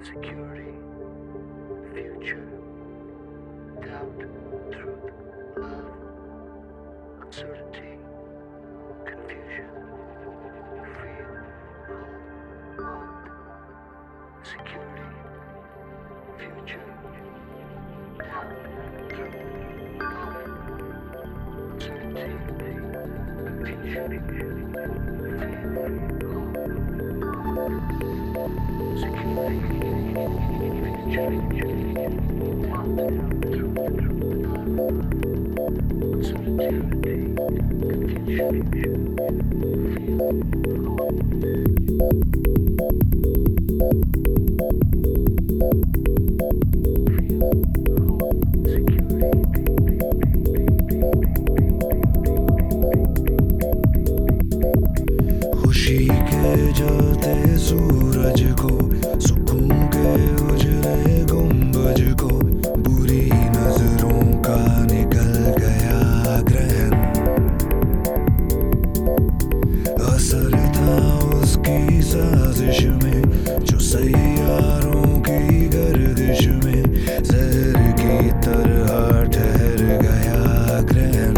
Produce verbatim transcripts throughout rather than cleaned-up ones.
security, future, doubt, truth, love, uncertainty, confusion, fear, hope, want, security, future, doubt, truth, love, uncertainty, confusion, fear, खुशी के जलते सूरज को, सुकून के उजले गुंबज को, बुरी नजरों का निकल गया ग्रहण। असर था उसकी साजिश में, जो सैयारों की गर्दिश में जहर की तरह ठहर गया ग्रहण।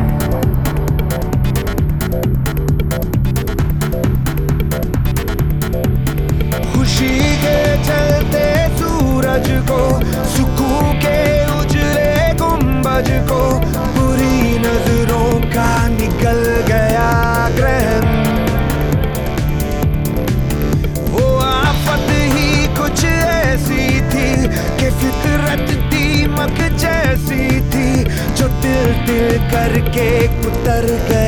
खुशी के चलते सूरज को, सुकून के उजले गुंबज को, बुरी नजरों का निकल गया ग्रहण। वो आफत ही कुछ ऐसी थी कि फितरत दीमक जैसी थी, जो दिल दिल करके उतर गया।